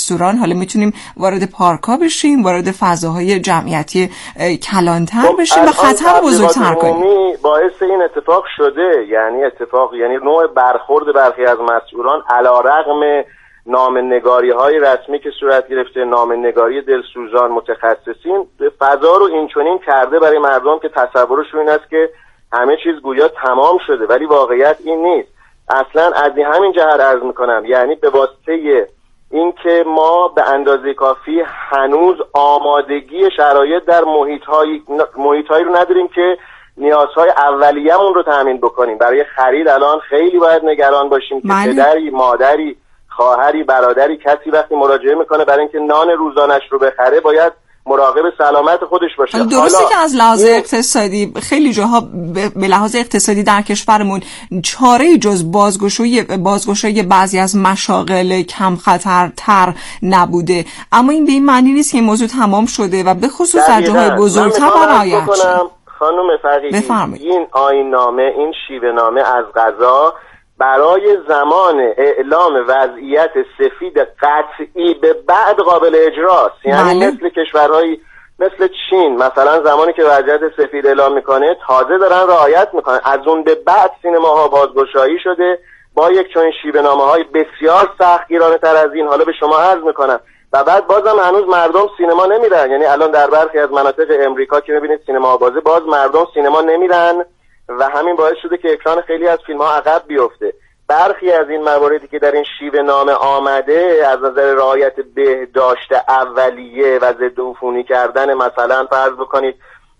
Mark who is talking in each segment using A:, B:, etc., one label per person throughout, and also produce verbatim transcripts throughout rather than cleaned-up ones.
A: مستوران حالا میتونیم وارد پارک‌ها بشیم، وارد فضاهای جمعیتی کلانتر بشیم و خطر بزرگتر کنیم.
B: باعث این اتفاق شده، یعنی اتفاق یعنی نوع برخورد برخی از مسئولان علیرغم نامه‌نگاری های رسمی که صورت گرفته، نامه‌نگاری دلسوزان متخصصین، فضا رو اینچنین کرده برای مردم که تصورشون این است که همه چیز گویا تمام شده، ولی واقعیت این نیست. اصلا از همین جهت عرض میکنم، یعنی به واسطه این که ما به اندازه کافی هنوز آمادگی شرایط در محیط‌های محیط‌هایی رو نداریم که نیازهای اولیه‌مون رو تامین بکنیم. برای خرید الان خیلی باید نگران باشیم که پدری، مادری، خواهری، برادری، کسی وقتی مراجعه میکنه برای اینکه نان روزانش رو بخره باید مراقب سلامت خودش باشه.
A: درسته که از لحاظ اقتصادی خیلی جاها به لحاظ اقتصادی در کشورمون چاره جز بازگشایی بازگشایی بعضی از مشاغل کم خطرتر نبوده، اما این به این معنی نیست که این موضوع تمام شده و به خصوص در جاهای بزرگتر رعایت شده.
B: خانم فقیهی، این آیین‌نامه، این شیوه‌نامه از قضا برای زمان اعلام وضعیت سفید قطعی به بعد قابل اجراست. یعنی مثل کشورهایی مثل چین مثلا زمانی که وضعیت سفید اعلام میکنه تازه دارن رعایت میکنن، از اون به بعد سینماها بازگشایی شده با یک چنین شیوه‌نامه‌های بسیار سختگیرانه تر از این. حالا به شما عرض میکنم و بعد بازم هنوز مردم سینما نمیرن. یعنی الان در برخی از مناطق امریکا که میبینید سینما بازه، باز مردم سینما نمیرن و همین باعث شده که اکران خیلی از فیلم ها عقب بیفته. برخی از این مواردی که در این شیوه نامه آمده از نظر رعایت بهداشت اولیه و ضد عفونی کردن، مثلا فرض بکنید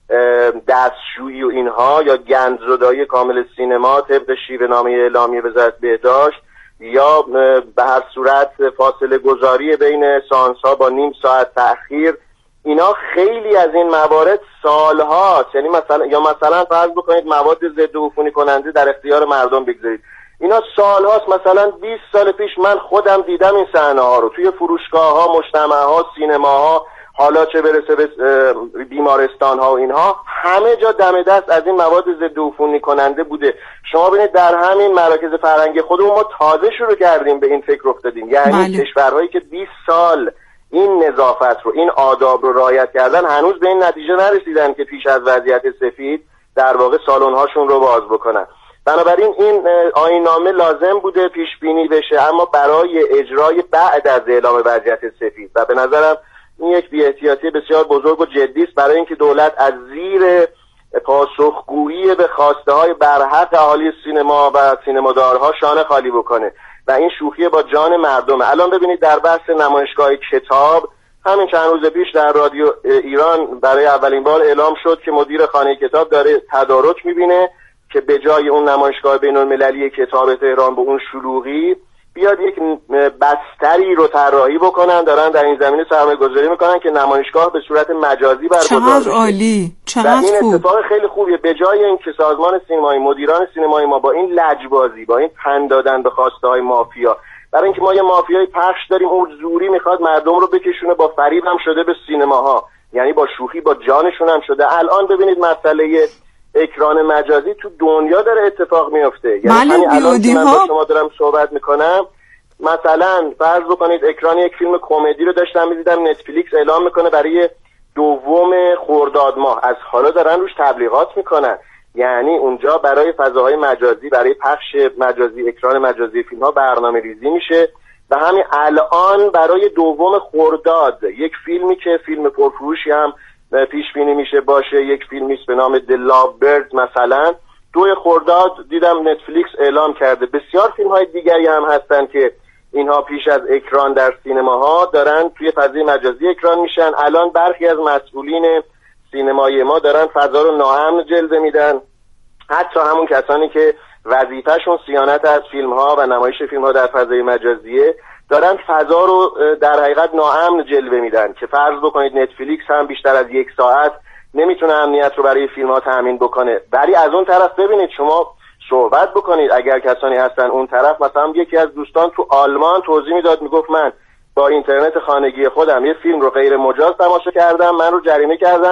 B: دستشویی و اینها، یا گندزدایی کامل سینما طبق شیوه نامه اعلامیه وزارت بهداشت، یا به هر صورت فاصله گذاری بین سانس ها با نیم ساعت تأخیر، اینا خیلی از این موارد سالهاست. یعنی مثلا یا مثلا فرض بکنید مواد ضد عفونی کننده در اختیار مردم بگذارید، اینا سالهاست. مثلا بیست سال پیش من خودم دیدم این صحنه ها رو توی فروشگاه ها، مجتمع ها، سینما ها، حالا چه برسه به بیمارستان ها و اینها، همه جا دم دست از این مواد ضد عفونی کننده بوده. شما ببینید در همین مراکز فرهنگی خودمون ما تازه شروع کردیم به این فکر افتادیم. یعنی کشورهایی که بیست سال این نظافت رو، این آداب رو رعایت کردن، هنوز به این نتیجه نرسیدن که پیش از وضعیت سفید در واقع سالن‌هاشون رو باز بکنن. بنابراین این آیین‌نامه لازم بوده پیش بینی بشه، اما برای اجرای بعد از اعلام وضعیت سفید، و به نظرم این یک بی‌احتیاطی بسیار بزرگ و جدی است برای اینکه دولت از زیر پاسخگویی به خواسته‌های برحق اهالی سینما و سینمادارها شانه خالی بکنه و این شوخی با جان مردمه. الان ببینید در بحث نمایشگاه کتاب همین چند روز پیش در رادیو ایران برای اولین بار اعلام شد که مدیر خانه کتاب داره تدارک می‌بینه که به جای اون نمایشگاه بین‌المللی کتاب تهران به اون شلوغی بیاد یک بستری رو طراحی بکنن، دارن در این زمینه سرمایه‌گذاری میکنن که نمایشگاه به صورت مجازی برگزار بشه.
A: چقدر عالی، چقدر خوب.
B: این اتفاق خیلی خوبیه. به جای اینکه سازمان سینمایی، مدیران سینمایی ما با این لجبازی، با این پند دادن به خواسته‌های مافیا، برای اینکه ما یه مافیای پخش داریم اون زوری میخواد مردم رو بکشونه، با فریب هم شده به سینماها، یعنی با شوخی با جانشون هم شده. الان ببینید مسئله اکران مجازی تو دنیا داره اتفاق میفته. یعنی همین الان که من با شما دارم صحبت میکنم، مثلا فرض بکنید اکران یک فیلم کمدی رو داشتم میدیدم، نتفلیکس اعلام میکنه برای دوم خرداد ماه، از حالا دارن روش تبلیغات میکنن. یعنی اونجا برای فضاهای مجازی، برای پخش مجازی، اکران مجازی فیلم ها برنامه ریزی میشه و همین الان برای دوم خرداد یک فیلمی که فیلم پرفروشی هم پیش بینی میشه باشه، یک فیلمی است به نام The Lovebirds، مثلا دو خرداد دیدم نتفلیکس اعلام کرده. بسیار فیلم های دیگری هم هستن که اینها پیش از اکران در سینماها دارن توی فضای مجازی اکران میشن. الان برخی از مسئولین سینمایی ما دارن فضا رو ناامن جلوه میدن، حتی همون کسانی که وظیفه‌شون صیانت از فیلم ها و نمایش فیلم ها در فضای مجازیه دارن فضا رو در حقیقت ناامن جلوه میدن، که فرض بکنید نتفلیکس هم بیشتر از یک ساعت نمیتونه امنیت رو برای فیلم ها تامین بکنه. ولی از اون طرف ببینید، شما صحبت بکنید اگر کسانی هستن اون طرف. مثلا یکی از دوستان تو آلمان توضیح میداد، میگفت من با اینترنت خانگی خودم یه فیلم رو غیر مجاز تماشا کردم، من رو جریمه کردن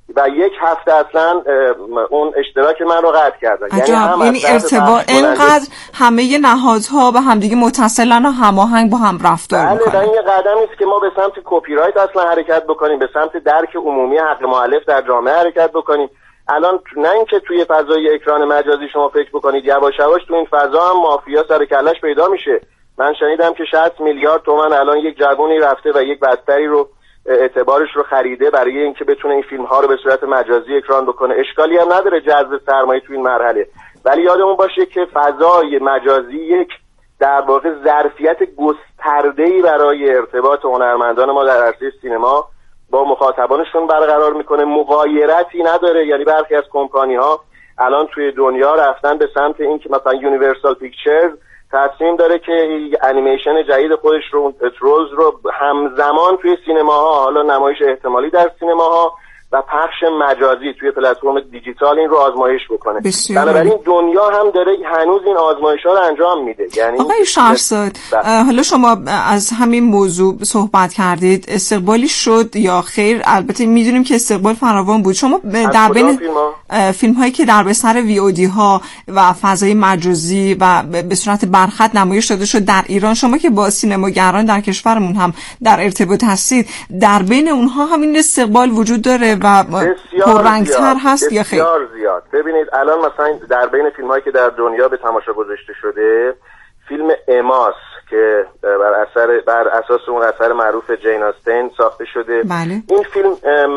B: و یک هفته اصلا اون اشتراک من رو قطع کردن.
A: یعنی هم یعنی ارتباط اینقدر همه نهادها به همدیگه متصلن و هماهنگ با هم رفتار میکنن.
B: بله، این یه قدمی است که ما به سمت کپی رایت اصلا حرکت بکنیم، به سمت درک عمومی حق مؤلف در جامعه حرکت بکنیم. الان نه اینکه توی فضای اکران مجازی شما فکر بکنید یواش یواش تو این فضا هم مافیا سر کلش پیدا میشه. من شنیدم که شصت میلیارد تومان الان یک جوونی رفته و یک بستری رو اعتبارش رو خریده برای اینکه بتونه این فیلم ها رو به صورت مجازی اکران بکنه. اشکالی هم نداره جذب سرمایه تو این مرحله، ولی یادمون باشه که فضای مجازی یک در واقع ظرفیت گسترده‌ای برای ارتباط هنرمندان ما در عرصه سینما با مخاطبانشون برقرار میکنه. مغایرتی نداره، یعنی برخی از کمپانی ها الان توی دنیا رفتن به سمت این که مثلا یونیورسال پیکچرز تصمیم داره که انیمیشن جدید خودش رو ترولز رو همزمان توی سینماها، حالا نمایش احتمالی در سینماها و پخش مجازی توی پلتفرم دیجیتال این رو آزمایش بکنه. بنابراین دنیا هم داره هنوز این آزمایش‌ها رو انجام میده. یعنی
A: آقای شهرزاد، حالا شما از همین موضوع صحبت کردید، استقبالی شد یا خیر؟ البته میدونیم که استقبال فراوان بود. شما در بین فیلم هایی که در بستر وی او دی ها و فضای مجازی و به صورت برخط نمایش داده شد در ایران، شما که با سینماگران در کشورمون هم در ارتباط هستید، در بین اونها همین استقبال وجود داره و پررنگ‌تر هست یا خیر؟
B: بسیار زیاد. ببینید الان مثلا در بین فیلم‌هایی که در دنیا به تماشا گذاشته شده، فیلم اماس که بر اثر بر اساس اون اثر معروف جین آستین ساخته شده.
A: بله.
B: این فیلم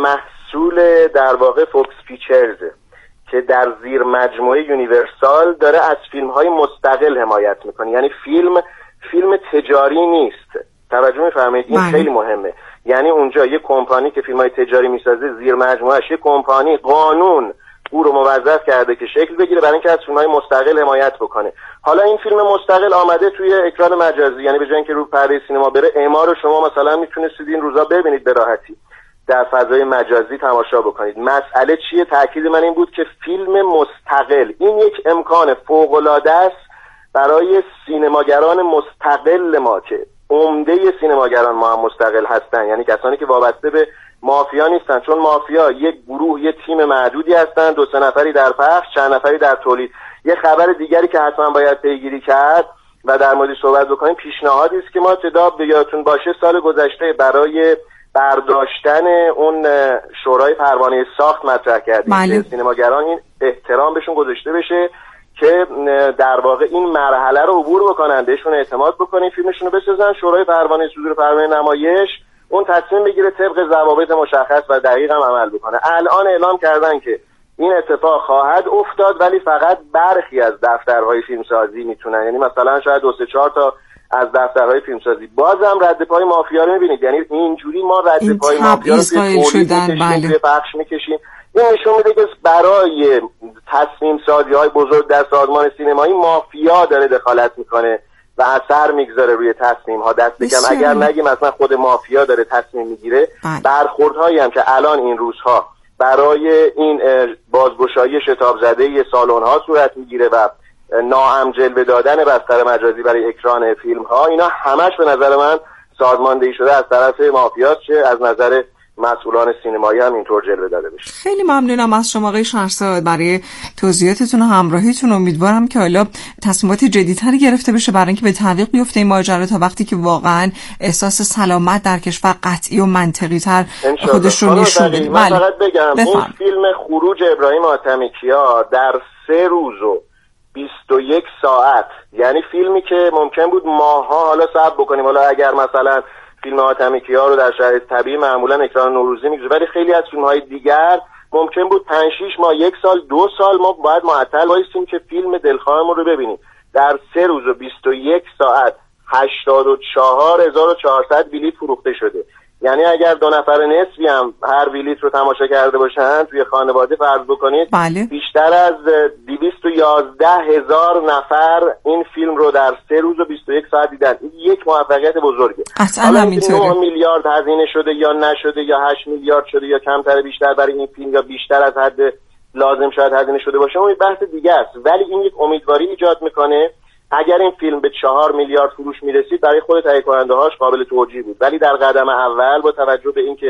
B: محصول در واقع فوکس پیکچرز که در زیر مجموعه یونیورسال داره از فیلم‌های مستقل حمایت میکنه. یعنی فیلم فیلم تجاری نیست. توجه می‌فرمایید؟ این
A: بله.
B: خیلی مهمه. یعنی اونجا یه کمپانی که فیلم‌های تجاری میسازه، زیر مجموعه‌اش یه کمپانی قانون او رو موظف کرده که شکل بگیره برای اینکه از فیلم‌های مستقل حمایت بکنه. حالا این فیلم مستقل آمده توی اکران مجازی، یعنی به جای اینکه رو پرده سینما بره، اما رو شما مثلا میتونستید این روزا ببینید به راحتی در فضای مجازی تماشا بکنید. مسئله چیه؟ تاکید من این بود که فیلم مستقل این یک امکان فوق‌العاده است برای سینماگران مستقل ما که عمده سینماگران ما هم مستقل هستن، یعنی کسانی که وابسته به مافیا نیستن. چون مافیا یک گروه، یک تیم محدودی هستن، دو سه نفری در پخش، چند نفری در تولید. یه خبر دیگری که حتما باید پیگیری کرد و در موردش صحبت بکنیم، پیشنهادی است که ما ابتدا یادتون باشه سال گذشته برای برداشتن اون شورای پروانه ساخت مطرح کردیم که سینماگران این احترام بهشون گذاشته بشه که در واقع این مرحله رو عبور بکنن، بهشون اعتماد بکنین، فیلمشون رو بسازن، شورای پروانه صدور پروانه نمایش اون تصمیم بگیره طبق ضوابط مشخص و دقیق هم عمل بکنه. الان اعلام کردن که این اتفاق خواهد افتاد، ولی فقط برخی از دفترهای فیلمسازی میتونن، یعنی مثلا شاید دو سه چهار تا از دفترهای فیلمسازی. بازم رد پای مافیا رو میبینید، یعنی اینجوری ما رد پای مافیا رو توی تولید میکشیم، توی پخش میکشیم. این نشون میده که برای تصمیم سازی های بزرگ در سازمان سینمایی مافیا داره دخالت میکنه و اثر میگذاره روی تصمیم ها. دست کم اگر نگیم اصلا خود مافیا داره تصمیم میگیره. برخوردهایی هم که الان این روزها برای این بازگشایی شتاب زده سالن ها صورت میگیره و ناام جلوه دادن بستر مجازی برای اکران فیلم ها، اینا همش به نظر من سازماندهی شده از طرف مافیاست، چه از نظر مسئولان سینمایی هم اینطور جلوه داده بشه.
A: خیلی ممنونم از شما آقای شهرزاد برای توضیحاتتون و همراهیتون. امیدوارم که حالا تصمیمات جدی‌تری گرفته بشه برای اینکه به تعویق بیفته این ماجرا تا وقتی که واقعا احساس سلامت در کشور قطعی و منطقی تر خودش رو نشون بده.
B: من فقط بگم بفهم. این فیلم خروج ابراهیم حاتمیکیا در سه روز و بیست و یک ساعت، یعنی فیلمی که ممکن بود ماها حالا صبر بکنیم، حالا اگر مثلا فیلم حاتمیکیا رو در شرایط طبیعی معمولا اکران نوروزی میگذاره، ولی خیلی از فیلم‌های دیگر ممکن بود پنج شش ماه، یک سال، دو سال ما باید معطل وایسیم که فیلم دلخواهمون رو ببینیم. در سه روز و بیست و یک ساعت هشتاد و چهار هزار و چهارصد بلیط فروخته شده. یعنی اگر دو نفر نصفی هم هر بلیط رو تماشا کرده باشن توی خانواده فرض بکنید،
A: بله.
B: بیشتر از دویست و یازده هزار نفر این فیلم رو در سه روز و بیست و یک ساعت دیدن. این یک موفقیت بزرگه.
A: حالا
B: نه میلیارد هزینه شده یا نشده یا هشت میلیارد شده یا کمتر بیشتر برای این فیلم یا بیشتر از حد لازم شاید هزینه شده باشه، اون بحث دیگه است. ولی این یک امیدواری ایجاد میکنه اگر این فیلم به چهار میلیارد فروش میرسید برای خود تهیه کننده هاش قابل توجیه بود. ولی در قدم اول با توجه به اینکه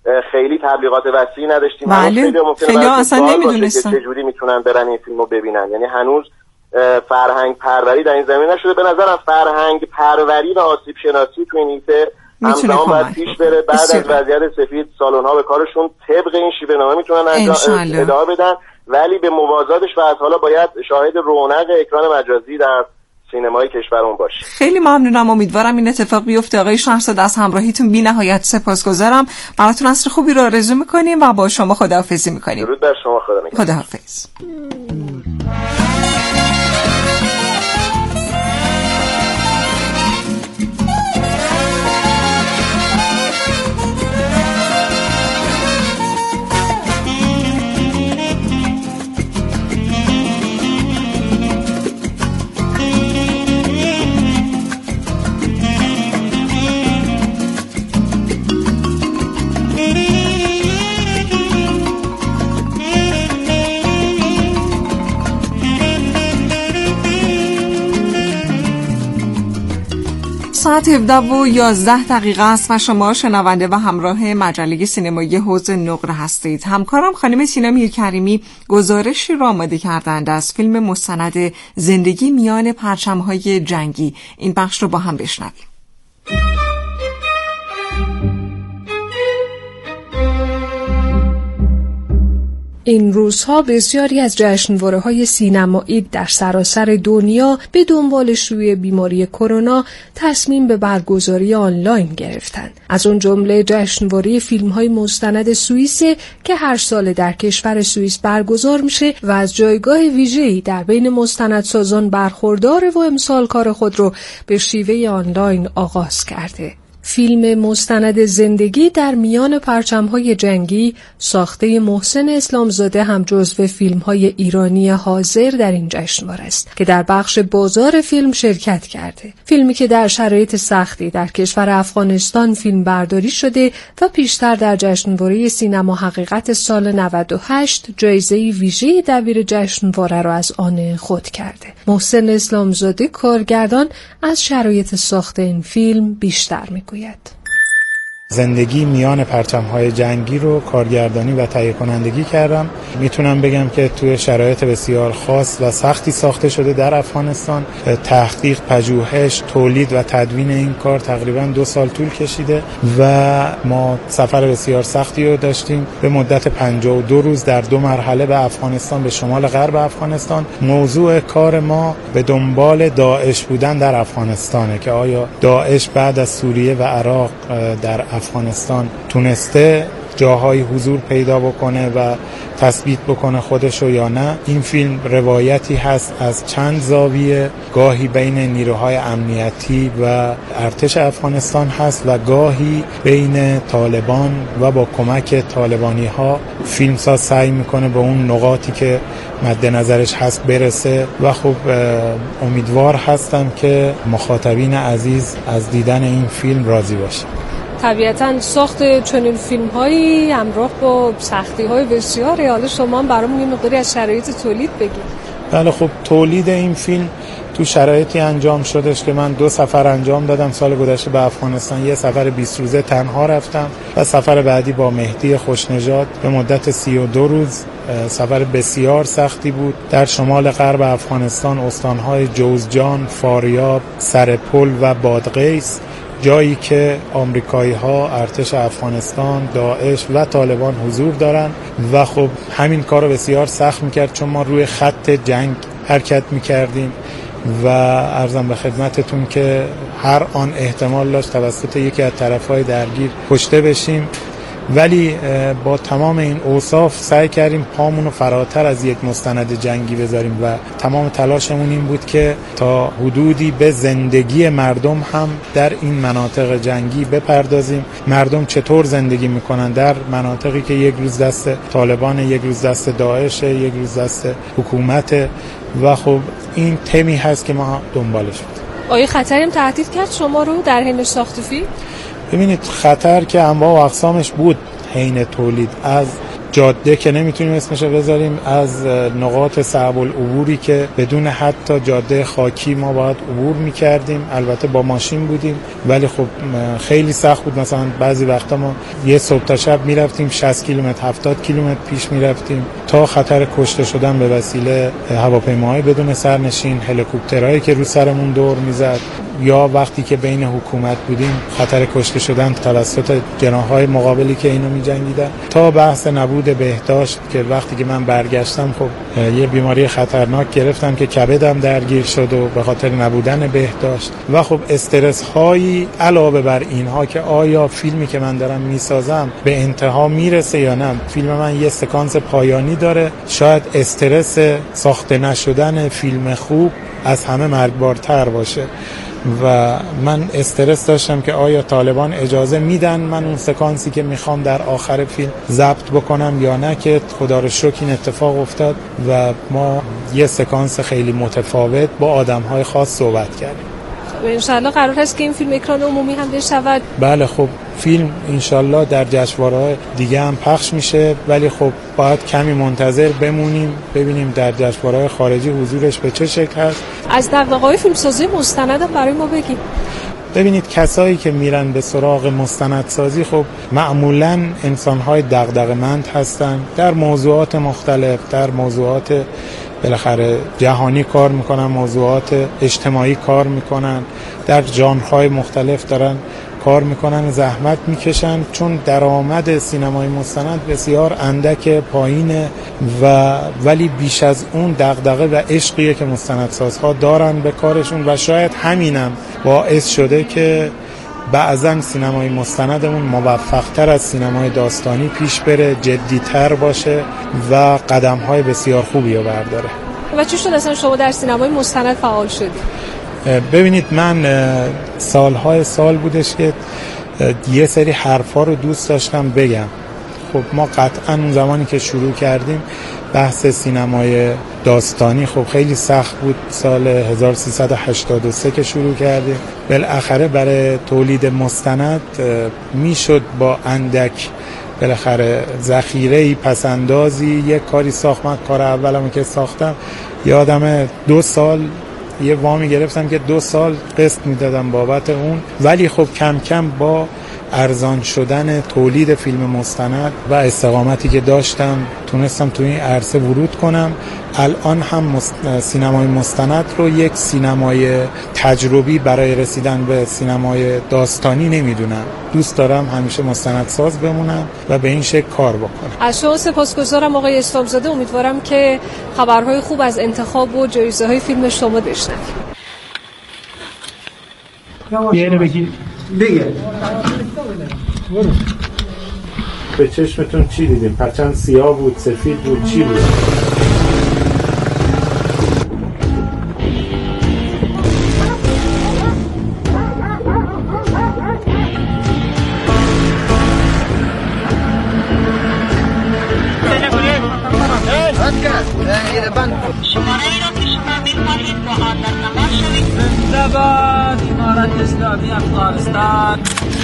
B: خیلی تبلیغات وسیعی نداشتیم.
A: بله. خیلی خیلی اصلا نمیدونستن
B: که چجوری میتونن برن این فیلمو ببینن. یعنی هنوز فرهنگ پروری در این زمینه نشده. به نظرم فرهنگ پروری و آسیب شناسی تو این حیطه همزمان باید پیش بره. بعد از وضعیت سفید سالن‌ها به کارشون طبق این شیوه نامه میتونن ادامه بدن، ولی به موازاتش و از حالا باید شاهد رونق اکران مجازی در سینمای کشورمون باشه.
A: خیلی ممنونم، امیدوارم این اتفاق بیفته. آقای شهرزاد از همراهیتون بی نهایت سپاسگزارم. براتون عصر خوبی رو آرزو میکنیم و با شما خداحافظی میکنیم.
B: درود بر شما، خدا نگهدار.
A: خداحافظ. ساعت هفده و یازده دقیقه است و شما شنونده و همراه مجله سینمایی حوض نقره هستید. همکارم خانم سینا میرکریمی گزارشی را آماده کردند از فیلم مستند زندگی میان پرچم‌های جنگی. این بخش رو با هم بشنویم.
C: این روزها بسیاری از جشنواره‌های سینمایی در سراسر دنیا به دنبال شیوع بیماری کرونا تصمیم به برگزاری آنلاین گرفتند. از اون جمله جشنواره فیلم‌های مستند سوئیس که هر سال در کشور سوئیس برگزار میشه و از جایگاه ویژه‌ای در بین مستندسازان برخوردار و امسال کار خود رو به شیوه آنلاین آغاز کرده. فیلم مستند زندگی در میان پرچم‌های جنگی ساخته محسن اسلامزاده هم جزو فیلم‌های ایرانی حاضر در این جشنواره است که در بخش بازار فیلم شرکت کرده. فیلمی که در شرایط سختی در کشور افغانستان فیلم برداری شده و پیشتر در جشنواره سینما حقیقت سال نود و هشت جایزه ویژه دبیر جشنواره را از آن خود کرده. محسن اسلامزاده کارگردان از شرایط ساخت این فیلم بیشتر می‌گوید.
D: زندگی میان پرچم‌های جنگی رو کارگردانی و تهیه کنندگی کردم. میتونم بگم که توی شرایط بسیار خاص و سختی ساخته شده در افغانستان. تحقیق، پژوهش، تولید و تدوین این کار تقریباً دو سال طول کشیده و ما سفر بسیار سختی رو داشتیم. به مدت پنجاه و دو روز در دو مرحله به افغانستان، به شمال غرب افغانستان. موضوع کار ما به دنبال داعش بودن در افغانستانه که آیا داعش بعد از سوریه و عراق در افغانستان تونسته جاهای حضور پیدا بکنه و تثبیت بکنه خودشو یا نه. این فیلم روایتی هست از چند زاویه، گاهی بین نیروهای امنیتی و ارتش افغانستان هست و گاهی بین طالبان و با کمک طالبانی ها. فیلمساز سعی میکنه به اون نقاطی که مد نظرش هست برسه و خب امیدوار هستم که مخاطبین عزیز از دیدن این فیلم راضی باشه.
C: طبیعتاً ساخت چنین فیلم‌هایی همراه با سختی‌های بسیاری. حالا شما هم برامون یه مقداری از شرایط تولید بگید.
D: بله، خب تولید این فیلم تو شرایطی انجام شدش که من دو سفر انجام دادم سال گذشته به افغانستان. یه سفر بیست روزه تنها رفتم و سفر بعدی با مهدی خوشنژاد به مدت سی و دو روز. سفر بسیار سختی بود. در شمال غرب افغانستان استان‌های جوزجان، فاریاب، سرپل و بادغیس، جایی که آمریکایی‌ها، ارتش افغانستان، داعش و طالبان حضور دارن و خب همین کار رو بسیار سخت میکرد چون ما روی خط جنگ حرکت میکردیم و عرضم به خدمتتون که هر آن احتمال داشت توسط یکی از طرف‌های درگیر کشته بشیم، ولی با تمام این اوصاف سعی کردیم پامون رو فراتر از یک مستند جنگی بذاریم و تمام تلاشمون این بود که تا حدودی به زندگی مردم هم در این مناطق جنگی بپردازیم. مردم چطور زندگی میکنن در مناطقی که یک روز دست طالبان، یک روز دست داعش، یک روز دست حکومت و خب این تمی هست که ما دنبالش بود.
C: آیا خطری هم تهدید کرد شما رو در حین ساخت فیلم؟
D: ببینید، خطر که انواع و اقسامش بود حین تولید، از جاده که نمیتونیم اسمش بذاریم، از نقاط صعب العبوری که بدون حتی جاده خاکی ما باید عبور میکردیم. البته با ماشین بودیم ولی خب خیلی سخت بود. مثلا بعضی وقتا ما یه صبح تا شب میرفتیم شصت کیلومتر هفتاد کیلومتر پیش میرفتیم تا خطر کشته شدن به وسیله هواپیماهای بدون سرنشین، هلیکوپترهایی که رو سرمون دور میزد، یا وقتی که بین حکومت بودیم خطر کشته شدن توسط جناح‌های مقابلی که اینو می‌جنگیدن، تا بحث نبود بهداشت که وقتی که من برگشتم خب یه بیماری خطرناک گرفتم که کبدم درگیر شد و به خاطر نبودن بهداشت و خب استرس هایی علاوه بر اینها که آیا فیلمی که من دارم میسازم به انتها میرسه یا نه. فیلم من یه سکانس پایانی داره، شاید استرس ساخته نشدن فیلم خوب از همه مرگبارتر باشه و من استرس داشتم که آیا طالبان اجازه میدن من اون سکانسی که میخوام در آخر فیلم ضبط بکنم یا نه، که خدا رو شکر این اتفاق افتاد و ما یه سکانس خیلی متفاوت با آدم‌های خاص صحبت کردیم.
C: انشالله قرار هست که این فیلم اکران عمومی هم بشود.
D: بله خب فیلم انشالله در جشنواره‌های دیگه هم پخش میشه، ولی خب باید کمی منتظر بمونیم ببینیم در جشنواره‌های خارجی حضورش به چه شکل هست.
C: از دغدغه‌های فیلمسازی مستند برای ما بگید.
D: ببینید کسایی که میرن به سراغ مستندسازی خب معمولاً انسان‌های دغدغه‌مند هستن، در موضوعات مختلف، در موضوعات بالاخره جهانی کار میکنن، موضوعات اجتماعی کار میکنن، در ژانرهای مختلف دارن کار میکنن، زحمت میکشن، چون درآمد سینمای مستند بسیار اندک، پایینه و ولی بیش از اون دغدغه و عشقیه که مستندسازها دارن به کارشون و شاید همینم باعث شده که بعضن سینمای مستندمون موفق‌تر از سینمای داستانی پیش بره، جدی‌تر باشه و قدم‌های بسیار خوبی رو برداره.
C: و چی شد اصلا شما در سینمای مستند فعال شدید؟
D: ببینید من سالهای سال بودش که یه سری حرفا رو دوست داشتم بگم. خب ما قطعاً اون زمانی که شروع کردیم بحث سینمای داستانی خب خیلی سخت بود. سال هزار و سیصد و هشتاد و سه که شروع کردیم، بالاخره برای تولید مستند میشد با اندک بالاخره ذخیره‌ای پسندازی یک کاری ساخت. من کار اولمو که ساختم یادمه دو سال یه وامی گرفتم که دو سال قسط میدادم بابت اون، ولی خب کم کم با ارزان شدن تولید فیلم مستند و استقامتی که داشتم تونستم توی این عرصه ورود کنم. الان هم مست... سینمای مستند رو یک سینمای تجربی برای رسیدن به سینمای داستانی نمیدونم. دوست دارم همیشه مستندساز بمونم و به این شکل کار بکنم.
C: از شما سپاسگزارم آقای اسلامزاده. امیدوارم که خبرهای خوب از انتخاب و جایزه های فیلم شما بشنویم.
D: یه اینو بگی بگه به چشمتون چی دیدیم؟ پرچم سیاه بود، سفید بود، چی بود؟
E: شماره ای را که شما می‌خواهید با آن در تماس شوید. زنده باد امارت اسلامی افغانستان.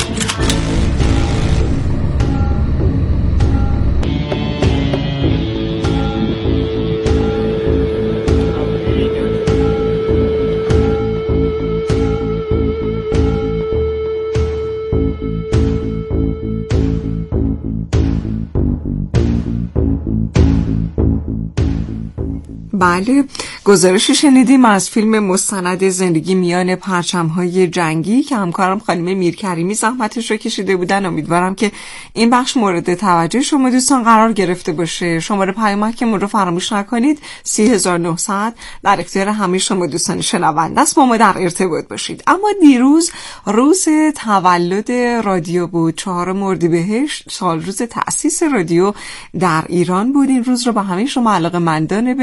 A: بله، گزارشی شنیدیم از فیلم مستند زندگی میان پرچم‌های جنگی که همکارم خانم میرکریمی زحمتش رو کشیده بودن. امیدوارم که این بخش مورد توجه شما دوستان قرار گرفته باشه. شماره پیامکمون رو فراموش نکنید، سی هزار و نهصد در اختیار همه شما دوستان شنونده است. با ما در ارتباط باشید. اما دیروز روز تولد رادیو بود، چهارم اردیبهشت، سال روز تأسیس رادیو در ایران بود. این روز رو با همه شما علاقه‌مندان به این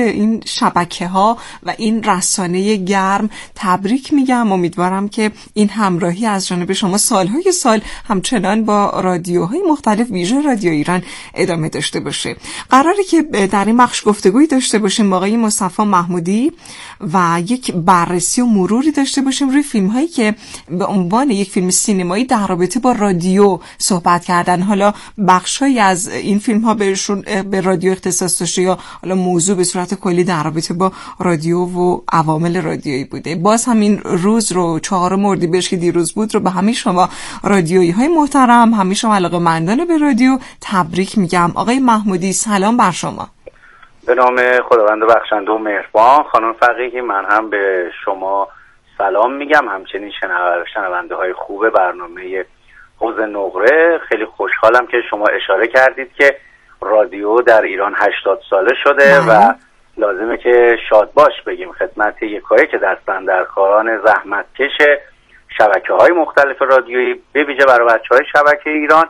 A: شبکه‌ها و این رسانه گرم تبریک میگم. امیدوارم که این همراهی از جانب شما سالهای سال همچنان با رادیوهای مختلف ویژه رادیو ایران ادامه داشته باشه. قراره که در این بخش گفتگویی داشته باشیم با آقای مصطفی محمودی و یک بررسی و مروری داشته باشیم روی فیلم‌هایی که به عنوان یک فیلم سینمایی در رابطه با رادیو صحبت کردن. حالا بخش‌هایی از این فیلم‌ها بهشون به رادیو اختصاص داشته یا حالا موضوع به صورت کلی در رابطه با رادیو و عوامل رادیویی بوده. باز همین روز رو چهارم اردیبهشت که دیروز بود رو به همه شما رادیویی‌های محترم، همه شما علاقه‌مندان به رادیو تبریک میگم. آقای محمودی سلام بر شما.
F: به نام خداوند بخشنده و مهربان. خانم فقیهی، من هم به شما سلام میگم، همچنین شنونده های خوب برنامه حوض نقره. خیلی خوشحالم که شما اشاره کردید که رادیو در ایران هشتاد ساله شده مم. و لازمه که شاد باش بگیم خدمت یکایی که دستن در کاران زحمتکش شبکه های مختلف رادیویی، به ویژه برای بچه های شبکه ایران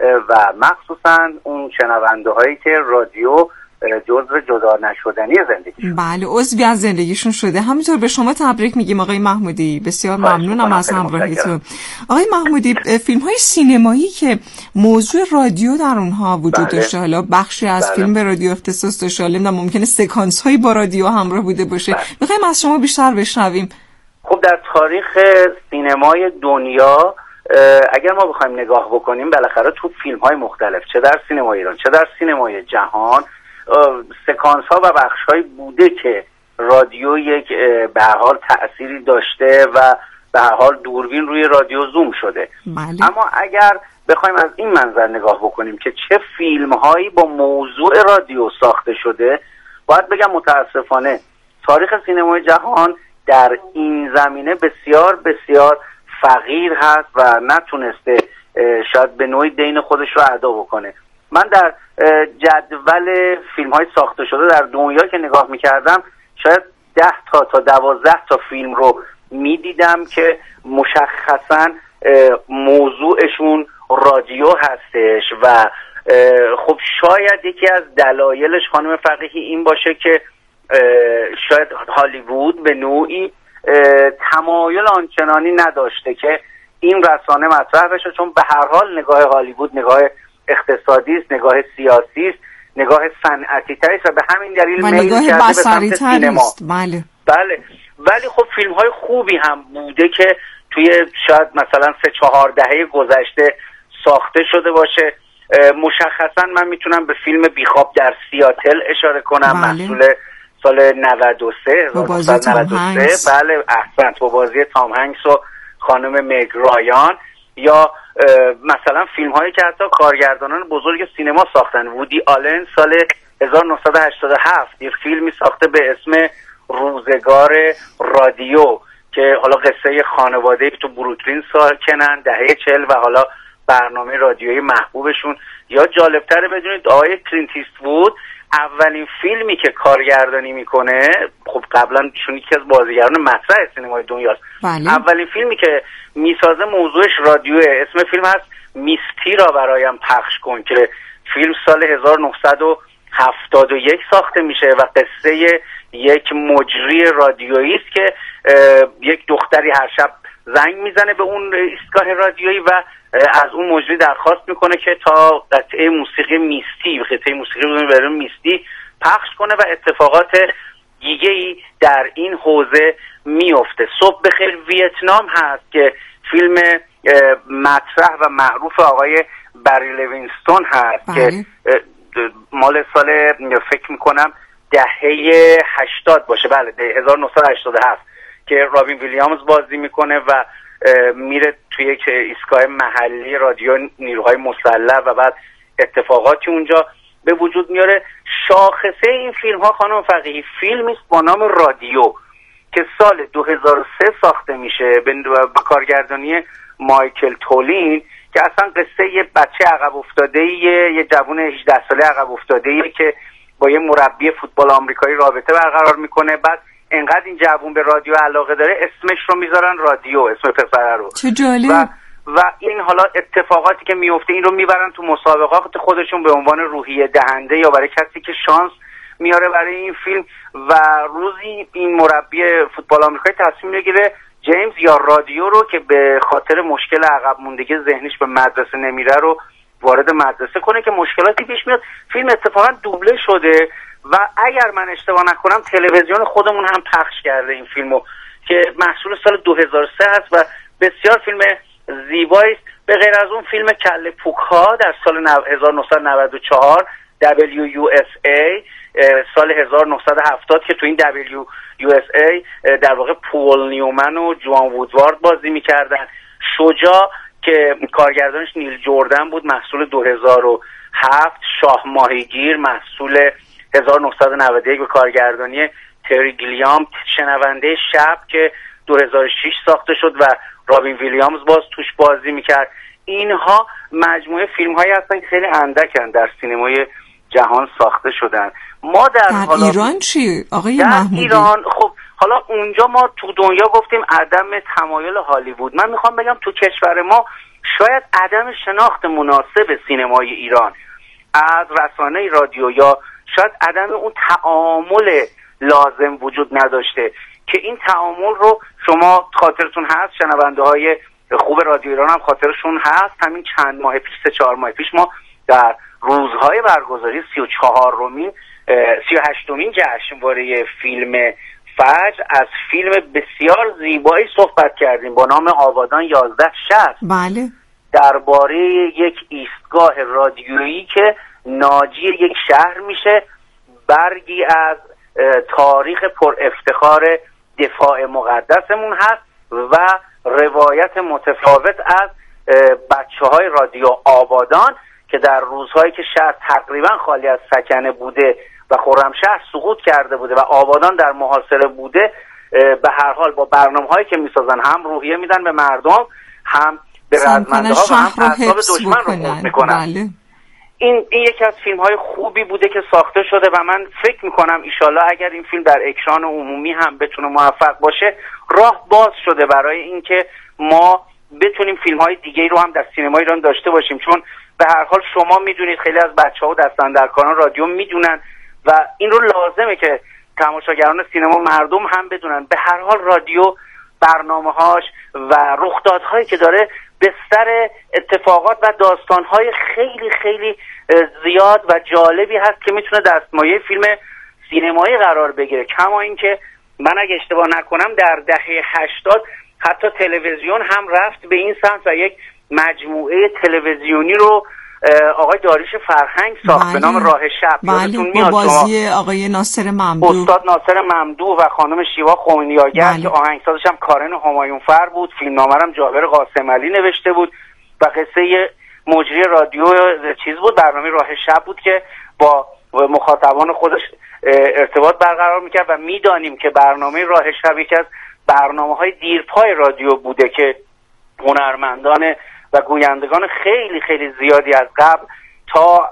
F: و مخصوصا اون شنونده هایی که رادیو جزء جدا نشدنی زندگیشون.
A: بله، عضوی از زندگیشون شده. همینطور به شما تبریک میگیم آقای محمودی. بسیار ممنونم از همراهیتون. آقای محمودی، فیلم های سینمایی که موضوع رادیو در اونها وجود بله. داشته، حالا بخشی از بله. فیلم به رادیو اختصاص داشته، حالا ممکنه سکانس هایی با رادیو همراه بوده باشه. بله. میخوایم از شما بیشتر بشنویم.
F: خب در تاریخ سینمای دنیا اگر ما بخوایم نگاه بکنیم، بالاخره تو فیلم های مختلف، چه در سینمای ایران چه در سینمای جهان، سکانس ها و بخش های بوده که رادیو یک به هر حال تأثیری داشته و به هر حال دوربین روی رادیو زوم شده.
A: بله.
F: اما اگر بخوایم از این منظر نگاه بکنیم که چه فیلم هایی با موضوع رادیو ساخته شده، باید بگم متاسفانه تاریخ سینمای جهان در این زمینه بسیار بسیار فقیر هست و نتونسته شاید به نوعی دین خودش رو ادا بکنه. من در جدول فیلم های ساخته شده در دنیا که نگاه میکردم، شاید ده تا تا دوازده تا فیلم رو میدیدم که مشخصا موضوعشون رادیو هستش و خب شاید یکی از دلایلش خانم فقیهی این باشه که شاید هالیوود به نوعی تمایل آنچنانی نداشته که این رسانه مطرح بشه، چون به هر حال نگاه هالیوود نگاه اقتصادی است، نگاه سیاسی است، نگاه صنعتی تری است و به همین دلیل میل کرده به سمت سینما.
A: بله.
F: بله. ولی خب فیلم های خوبی هم بوده که توی شاید مثلا سه چهار دهه گذشته ساخته شده باشه. مشخصا من میتونم به فیلم بیخواب در سیاتل اشاره کنم. بله. محصول سال نود و سه
A: با بازی تام هنگس.
F: بله احسنت، با بازی تام هنگس و خانم مگ رایان. یا مثلا فیلم هایی که حتی کارگردانان بزرگ سینما ساختن. وودی آلن سال هزار و نهصد و هشتاد و هفت یک فیلمی ساخته به اسم روزگار رادیو که حالا قصه خانواده‌ای تو بروکلین ساکنن دهه چهل و حالا برنامه رادیویی محبوبشون. یا جالبتره بدونید آقای کلینت ایستوود اولین فیلمی که کارگردانی میکنه، خب قبلا ایشون یکی از بازیگران مطرح سینمای دنیاست.
A: بله.
F: اولین فیلمی که میسازه موضوعش رادیوه. اسم فیلم هست میستی را برایم پخش کن که فیلم سال هزار و نهصد و هفتاد و یک ساخته میشه و قصه یک مجری رادیویی است که یک دختری هر شب زنگ میزنه به اون ایستگاه رادیویی و از اون مجری درخواست میکنه که تا قطعه موسیقی میستی قطعه موسیقی برای میستی پخش کنه و اتفاقات دیگه‌ای در این حوزه میفته. صبح بخیر ویتنام هست که فیلم مطرح و معروف آقای بری لوینستون هست. بله. که مال سال فکر میکنم دهه هشتاد باشه. بله هزار و نهصد و هشتاد و هفت که رابین ویلیامز بازی میکنه و میره توی یک ایستگاه محلی رادیو نیروهای مسلح و بعد اتفاقاتی اونجا به وجود میاره. شاخصه این فیلم ها خانم فقیهی فیلمی است با نام رادیو که سال دو هزار و سه ساخته میشه به کارگردانی مایکل تولین که اصلا قصه یه بچه عقب افتاده یه یه جوون هجده ساله عقب افتاده که با یه مربی فوتبال آمریکایی رابطه برقرار میکنه. بعد انقدر این جوون به رادیو علاقه داره اسمش رو میذارن رادیو، اسم پسره رو.
A: چه جالب.
F: و و این حالا اتفاقاتی که میفته این رو میبرن تو مسابقات خودشون به عنوان روحیه دهنده یا برای کسی که شانس میاره برای این فیلم و روزی این مربی فوتبال آمریکایی تصمیم میگیره جیمز یا رادیو رو که به خاطر مشکل عقب موندگی ذهنیش به مدرسه نمیره رو وارد مدرسه کنه که مشکلاتی پیش میاد. فیلم اتفاقا دوبله شده و اگر من اشتباه نکنم تلویزیون خودمون هم پخش کرده این فیلمو که محصول سال دو هزار و سه هست و بسیار فیلم زیبایی است. به غیر از اون فیلم کله پوک ها در سال هزار و نهصد و نود و چهار دبلیو یو اس ای سال هزار و نهصد و هفتاد که تو این دبلیو یو اس ای در واقع پول نیومن و جوان وودوارد بازی میکردن. شجاع که کارگردانش نیل جردن بود محصول دو هزار و هفت. شاه ماهیگیر محصول هزار و نهصد و نود و یک به کارگردانی تری گیلیام. شنونده شب که دو هزار و شش ساخته شد و رابین ویلیامز باز توش بازی میکرد. اینها مجموعه فیلم هایی هستن که خیلی اندکن در سینمای جهان ساخته شدن. ما در,
A: در حالا ایران چی آقای
F: در
A: محمودی؟
F: ایران خب حالا اونجا ما تو دنیا گفتیم عدم تمایل هالیوود. من میخوام بگم تو کشور ما شاید عدم شناخت مناسب سینمای ایران از رسانه رادیو یا شاید عدم اون تعامل لازم وجود نداشته که این تعامل رو شما خاطرتون هست، شنونده های خوب رادیو ایران هم خاطرشون هست، همین چند ماه پیش سه چهار ماه پیش ما در روزهای برگزاری سی و چهارمین سی و هشتمین جشنواره فیلم فجر از فیلم بسیار زیبایی صحبت کردیم با نام آبادان یازده شصت.
A: بله.
F: درباره یک ایستگاه رادیویی که ناجی یک شهر میشه، برگی از تاریخ پر افتخار دفاع مقدسمون هست و روایت متفاوت از بچه های رادیو آبادان که در روزهایی که شهر تقریبا خالی از سکنه بوده و خرمشهر سقوط کرده بوده و آبادان در محاصره بوده، به هر حال با برنامه‌هایی که میسازن هم روحیه میدن به مردم، هم به رزمنده ها و هم اعصاب دشمن رو خورد میکنن.
A: بله.
F: این این یکی از فیلم های خوبی بوده که ساخته شده و من فکر میکنم ایشالله اگر این فیلم در اکران عمومی هم بتونه موفق باشه راه باز شده برای اینکه ما بتونیم فیلم های دیگه رو هم در سینما ایران داشته باشیم، چون به هر حال شما میدونید خیلی از بچه‌ها و دستاندرکاران رادیو میدونن و این رو لازمه که تماشاگران سینما مردم هم بدونن. به هر حال رادیو برنامه‌هاش و رخدادهایی که داره بستر اتفاقات و داستان‌های خیلی خیلی زیاد و جالبی هست که میتونه دستمایه فیلم سینمایی قرار بگیره. کما اینکه من اگه اشتباه نکنم در دهه هشتاد حتی تلویزیون هم رفت به این سمت و یک مجموعه تلویزیونی رو آقای داریوش فرهنگ ساخت به نام راه شب.
A: بله. با بازی آقای ناصر ممدوح،
F: استاد ناصر ممدوح و خانم شیوا خمینی‌آگر که آهنگسازش هم کارن همایونفر بود، فیلمنامه هم جابر قاسم علی نوشته بود و قصه مجری رادیو چیز بود، برنامه راه شب بود که با مخاطبان خودش ارتباط برقرار میکرد و میدانیم که برنامه راه شب یکی از برنامه‌های دیرپای رادیو بوده که هنرمندان و گویندگان خیلی خیلی زیادی از قبل تا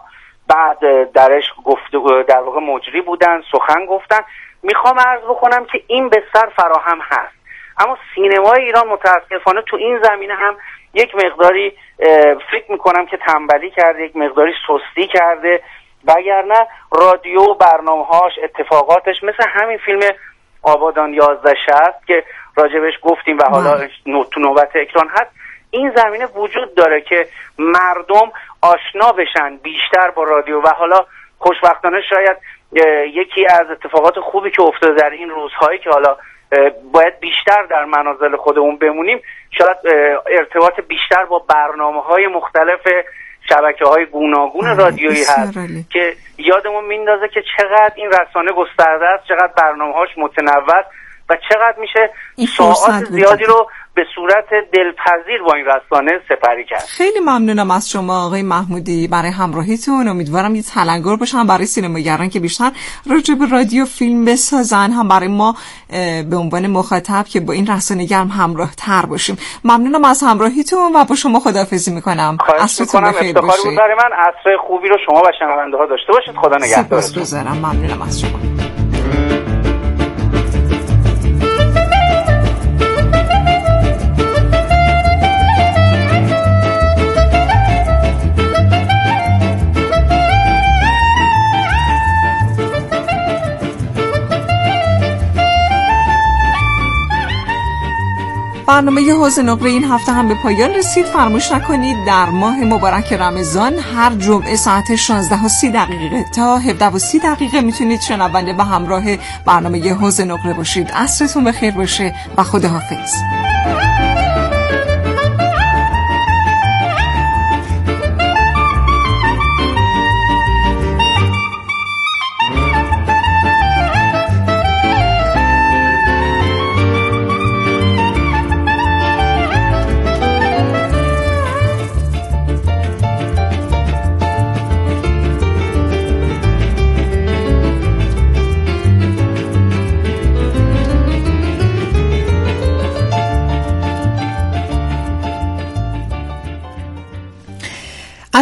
F: بعد درش گفته در واقع مجری بودن، سخن گفتن. میخوام عرض بکنم که این بستر فراهم هست، اما سینمای ایران متاسفانه تو این زمینه هم یک مقداری فکر میکنم که تنبلی کرده، یک مقداری سستی کرده، وگرنه رادیو برنامه‌هاش اتفاقاتش مثل همین فیلم آبادان یازده شصت که راجبش گفتیم و حالا تو نوبت اکران هست، این زمینه وجود داره که مردم آشنا بشن بیشتر با رادیو و حالا خوشبختانه شاید یکی از اتفاقات خوبی که افتاده در این روزهایی که حالا باید بیشتر در منازل خودمون بمونیم، شاید ارتباط بیشتر با برنامه‌های مختلف شبکه‌های گوناگون رادیویی هست علی. که یادمون میندازه که چقدر این رسانه گسترده است، چقدر برنامه‌هاش متنوع و چقدر میشه ساعات زیادی رو به صورت دلپذیر با این رسانه سپری کرد.
A: خیلی ممنونم از شما آقای محمودی برای همراهیتون. امیدوارم یه تلنگر باشم برای سینماگران که بیشتر راجع به رادیو فیلم بسازن، هم برای ما به عنوان مخاطب که با این رسانه گرم همراه تر باشیم. ممنونم از همراهیتون و با شما خداحافظی میکنم.
F: عصرتون بخیر باشه. افتخاری بود برای من. عصر خوبی رو شما و شنونده ها داشته باشید. خدا نگهدارتون.
A: سپاسگزارم. ممنونم از شما. برنامه حوض نقره این هفته هم به پایان رسید. فراموش نکنید در ماه مبارک رمضان هر جمعه ساعت شانزده و سی دقیقه تا هفده و سی دقیقه میتونید شنونده و همراه برنامه حوض نقره باشید. عصرتون بخیر باشه و خداحافظ.